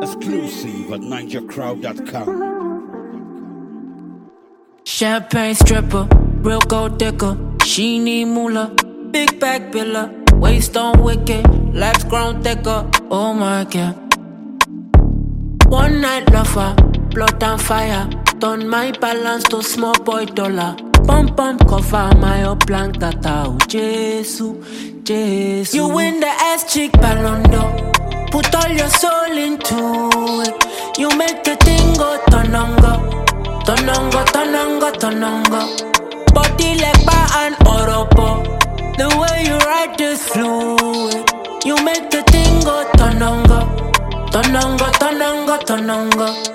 Exclusive at NinjaCrowd.com. Champagne stripper, real gold digger. She need moolah, big back biller. Waist on wicked, life's grown thicker. Oh my god. One night lover, blood and fire. Turn my balance to small boy dollar. Pump pump cover my up blank tata. Oh Jesus, Jesus. You win the ass chick Ballon d'Or. Put all your soul into it. You make the thing go tonongo, tonongo, tonongo, tonongo. Body like bar and oropo. The way you ride this fluid. You make the thing go tonongo, tonongo, tonongo, tonongo.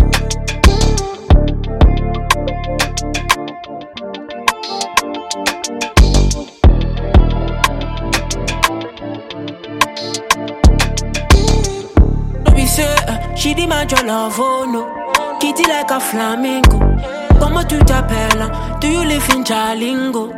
She demand your love, oh no. Kitty like a flamingo. Comment tu t'appelles? Do you live in Jalingo?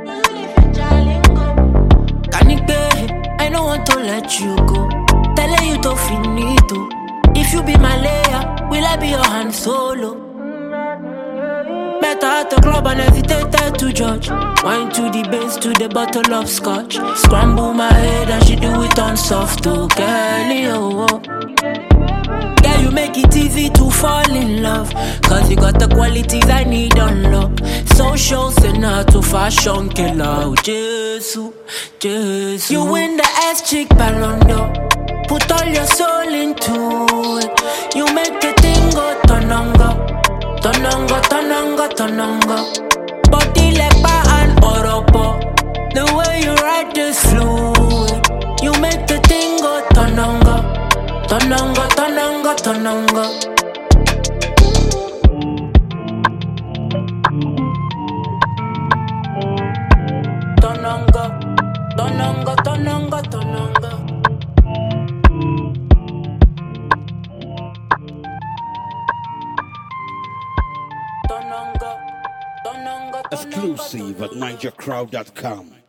Kanike, I don't want to let you go. Tell you to finito. If you be my layer, will I be your hand solo? Better at the club and hesitate to judge. Wine to the base, to the bottle of scotch. Scramble my head and she do it on soft, oh girlie, oh, oh. Yeah, you make it easy to fall in love. Cause you got the qualities I need on lock. Social sinner to fashion killer. Oh, Jesus, Jesus. You win the ass chick Ballon d'Or. Put all your soul into it. You make the thing go tonongo, tonongo, tonongo, tonongo. Body like bar and oropo. The way you ride this fluid. You make the thing go tonongo, tonongo, tonongo, tonongo. Tonongo, tonongo, tonongo, tonongo. Tonongo, tonongo, tonongo. Exclusive at NinjaCrowd.com.